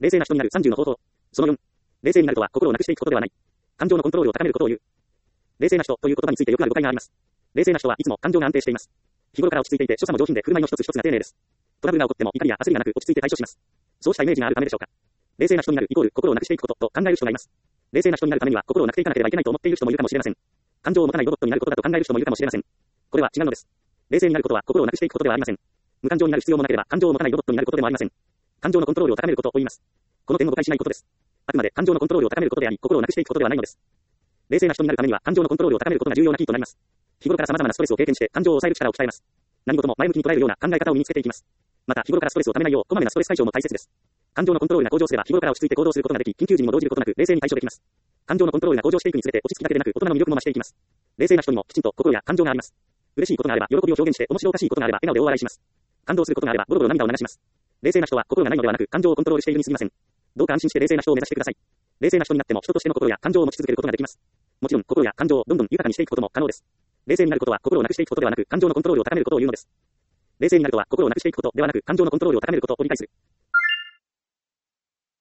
冷静な人になる30の方法。その4。冷静になるとは心をなくしていくことではない。感情のコントロールを高めることを言う。冷静な人という言葉についてよくある誤解があります。冷静な人はいつも感情が安定しています。日頃から落ち着いていて所作も上品で振る舞いの一つ一つが丁寧です。トラブルが起こっても怒りや焦りがなく落ち着いて対処します。そうしたイメージがあるためでしょうか。冷静な人になるイコール心をなくしていくことと考える人がいます。冷静な人になるためには心をなくしていかなければいけないと思っている人もいるかもしれません。感情を持たないロボットになることだと考える人もいるかもしれません。これは違うのです。冷静になることは心をなくしていくことではありません。無感情になる必要もなければ感情を持たないロボットになることでもありません。感情のコントロールを高めることを言います。この点を誤解しないことです。あくまで感情のコントロールを高めることであり、心をなくしていくことではないのです。冷静な人になるためには感情のコントロールを高めることが重要なキーとなります。日頃から様々なストレスを経験して感情を抑える力を鍛えます。何事も前向きに捉えるような考え方を身につけていきます。また日頃からストレスをためないようこまめなストレス解消も大切です。感情のコントロールが向上すれば日頃から落ち着いて行動することができ、緊急時にも動じることなく冷静に対処できます。感情のコントロールが向上していくにつれて落ち着きだけでなく大人の魅力も増していきます。冷静な人にもきちんと心や感情があります。嬉しいことがあれば喜びを表現して面白おかしいことがあれば笑顔で大笑いします。感動することがあればボロボロ涙を流します。冷静な人は心がないのではなく感情をコントロールしているに過ぎません。どうか安心して冷静な人を目指してください。冷静な人になっても人としての心や感情を持ち続けることができます。もちろん心や感情をどんどん豊かにしていくことも可能です。冷静になることは心をなくしていくことではなく感情のコントロールを高めることを言うのです。冷静になるとは心をなくしていくことではなく感情のコントロールを高めることを理解する。